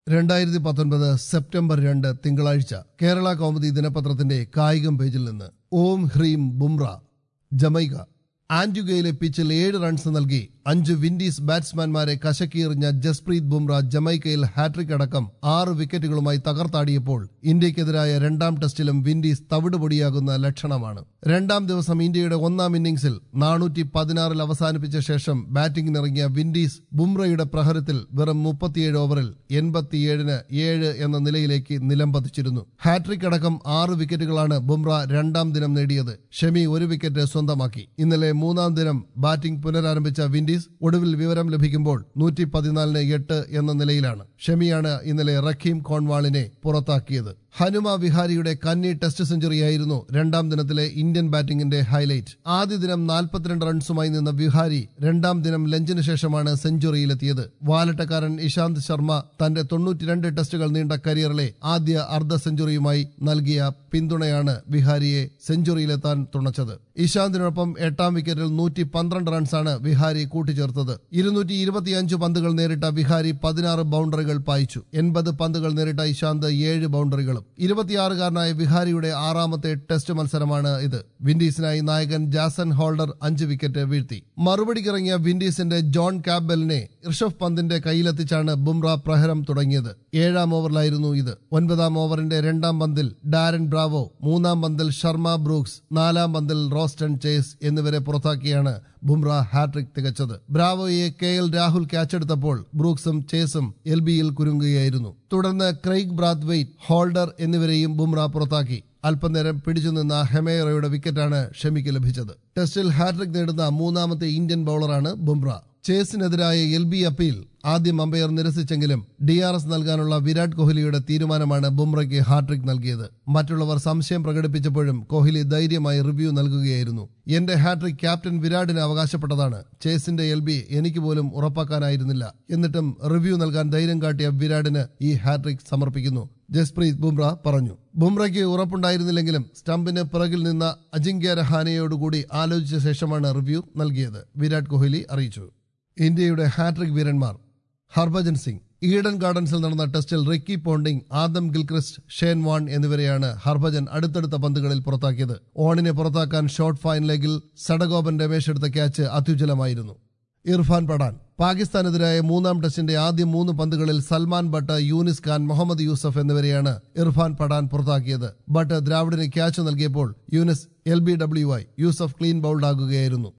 2019 September 2 തിങ്കളാഴ്ച കേരള കൗമുദി ദിനപത്രത്തിന്റെ കായികം പേജിൽ നിന്ന് ഓം ഹ്രീം ബുംറ ജമൈക്ക ആന്റിഗ്വയിലെ പിച്ചിൽ 7 റൺസ് നൽകി 5 വിൻഡീസ് ബാറ്റ്സ്മാൻമാരെ കശക്കിയെറിഞ്ഞ ജസ്പ്രീത് ബുംറ ജമൈക്കയിൽ ഹാട്രിക് അടക്കം 6 വിക്കറ്റുകളുമായി തകർത്താടിയപ്പോൾ ഇന്ത്യക്കെതിരായ രണ്ടാം ടെസ്റ്റിലും വിൻഡീസ് തവിടുപൊടിയാകുന്ന ലക്ഷണമാണ്. രണ്ടാം ദിവസം ഇന്ത്യയുടെ ഒന്നാം ഇന്നിംഗ്സിൽ 416 അവസാനിപ്പിച്ച ശേഷം ബാറ്റിംഗിനിറങ്ങിയ വിൻഡീസ് ബുംറയുടെ പ്രഹരത്തിൽ വെറും 37 ഓവറിൽ 87-ന് 7 എന്ന നിലയിലേക്ക് നിലംപതിച്ചിരുന്നു. ഹാട്രിക് അടക്കം 6 വിക്കറ്റുകളാണ് ബുംറ രണ്ടാം ദിനം നേടിയത്. ഷമി 1 വിക്കറ്റ് സ്വന്തമാക്കി. ഇന്നലെ മൂന്നാം ദിനം ബാറ്റിംഗ് പുനരാരംഭിച്ച വിൻഡീസ് ഒടുവിൽ വിവരം ലഭിക്കുമ്പോൾ 114-ന് 8 എന്ന നിലയിലാണ്. ഷമിയാണ് ഇന്നലെ റഖീം കോൺവാളിനെ പുറത്താക്കിയത്. ഹനുമ വിഹാരിയുടെ കന്നി ടെസ്റ്റ് സെഞ്ചുറിയായിരുന്നു രണ്ടാം ദിനത്തിലെ ഇന്ത്യൻ ബാറ്റിംഗിന്റെ ഹൈലൈറ്റ്. ആദ്യ ദിനം 42 റൺസുമായി നിന്ന വിഹാരി രണ്ടാം ദിനം ലഞ്ചിന് ശേഷമാണ് സെഞ്ചുറിയിലെത്തിയത്. വാലട്ടക്കാരൻ ഇശാന്ത് ശർമ്മ തന്റെ 92 ടെസ്റ്റുകൾ നീണ്ട കരിയറിലെ ആദ്യ അർദ്ധ സെഞ്ചുറിയുമായി നൽകിയ പിന്തുണയാണ് വിഹാരിയെ സെഞ്ചുറിയിലെത്താൻ തുണച്ചത്. ഇശാന്തിനൊപ്പം 8ാം വിക്കറ്റിൽ 112 റൺസാണ് വിഹാരി കൂട്ടിച്ചേർത്തത്. 225 പന്തുകൾ നേരിട്ട വിഹാരി 16 ബൗണ്ടറികൾ പായിച്ചു. 80 പന്തുകൾ നേരിട്ട ഇശാന്ത് 7 ബൗണ്ടറികളും. 26-കാരനായ വിഹാരിയുടെ 6ാമത്തെ ടെസ്റ്റ് മത്സരമാണ് ഇത്. വിൻഡീസിനായി നായകൻ ജാസൻ ഹോൾഡർ 5 വിക്കറ്റ് വീഴ്ത്തി. മറുപടിക്കിറങ്ങിയ വിൻഡീസിന്റെ ജോൺ കാംബെലിനെ ഋഷഭ് പന്തിന്റെ കയ്യിലെത്തിച്ചാണ് ബുംറ പ്രഹരം തുടങ്ങിയത്. 7ാം ഓവറിലായിരുന്നു ഇത്. 9ാം ഓവറിന്റെ 2ാം പന്തിൽ ഡാരൻ ബ്രാവോ, 3ാം പന്തിൽ ശർമ്മ ബ്രൂക്സ്, 4ാം പന്തിൽ റോസ്റ്റൺ ചേസ് എന്നിവരെ പുറത്താക്കിയാണ് ബുംറ ഹാട്രിക് തികച്ചത്. ബ്രാവോയെ KL രാഹുൽ ക്യാച്ചെടുത്തപ്പോൾ ബ്രൂക്സും ചേസും LBയിൽ കുരുങ്ങുകയായിരുന്നു. തുടർന്ന് ക്രെയ്ഗ് ബ്രാത്ത്വെയ്റ്റ്, ഹോൾഡർ എന്നിവരെയും ബുംറ പുറത്താക്കി. അല്പനേരം പിടിച്ചുനിന്ന ഹെമേറയുടെ വിക്കറ്റാണ് ഷമിക്ക് ലഭിച്ചത്. ടെസ്റ്റിൽ ഹാട്രിക് നേടുന്ന 3ാമത്തെ ഇന്ത്യൻ ബൌളറാണ് ബുംറ. ചേസിനെതിരായ LB അപ്പീൽ ആദ്യം അമ്പയർ നിരസിച്ചെങ്കിലും DRS നൽകാനുള്ള വിരാട് കോഹ്ലിയുടെ തീരുമാനമാണ് ബുംറയ്ക്ക് ഹാട്രിക് നൽകിയത്. മറ്റുള്ളവർ സംശയം പ്രകടിപ്പിച്ചപ്പോഴും കോഹ്ലി ധൈര്യമായി റിവ്യൂ നൽകുകയായിരുന്നു. എന്റെ ഹാട്രിക് ക്യാപ്റ്റൻ വിരാടിന് അവകാശപ്പെട്ടതാണ്. ചേസിന്റെ LB എനിക്ക് പോലും ഉറപ്പാക്കാനായിരുന്നില്ല. എന്നിട്ടും റിവ്യൂ നൽകാൻ ധൈര്യം കാട്ടിയ വിരാടിന് ഈ ഹാട്രിക് സമർപ്പിക്കുന്നു, ജസ്പ്രീത് ബുംറ പറഞ്ഞു. ബുംറയ്ക്ക് ഉറപ്പുണ്ടായിരുന്നില്ലെങ്കിലും സ്റ്റംപിന് പിറകിൽ നിന്ന അജിങ്ക്യ രഹാനെയോടുകൂടി ആലോചിച്ച ശേഷമാണ് റിവ്യൂ നൽകിയത്, വിരാട് കോഹ്ലി അറിയിച്ചു. ഇന്ത്യയുടെ ഹാട്രിക് വീരന്മാർ ഹർഭജൻ സിംഗ്. ഈഡൻ ഗാർഡൻസിൽ നടന്ന ടെസ്റ്റിൽ Ricky Ponting, Adam Gilchrist, Shane Warne എന്നിവരെയാണ് ഹർഭജൻ അടുത്തടുത്ത പന്തുകളിൽ പുറത്താക്കിയത്. ഓണിനെ പുറത്താക്കാൻ ഷോർട്ട് ഫൈൻ ലെഗിൽ സഡഗോപൻ രമേശ് എടുത്ത ക്യാച്ച് അത്യുജ്വലമായിരുന്നു. ഇർഫാൻ പഠാൻ. പാകിസ്ഥാനെതിരായ 3ാം ടെസ്റ്റിന്റെ ആദ്യ 3 പന്തുകളിൽ സൽമാൻ ബട്ട്, യൂനിസ് ഖാൻ, മുഹമ്മദ് യൂസഫ് എന്നിവരെയാണ് ഇർഫാൻ പഠാൻ പുറത്താക്കിയത്. ബട്ട് ദ്രാവിഡിന് ക്യാച്ച് നൽകിയപ്പോൾ യൂനിസ് LBW ആയി. Yousuf clean bowled ആകുകയായിരുന്നു.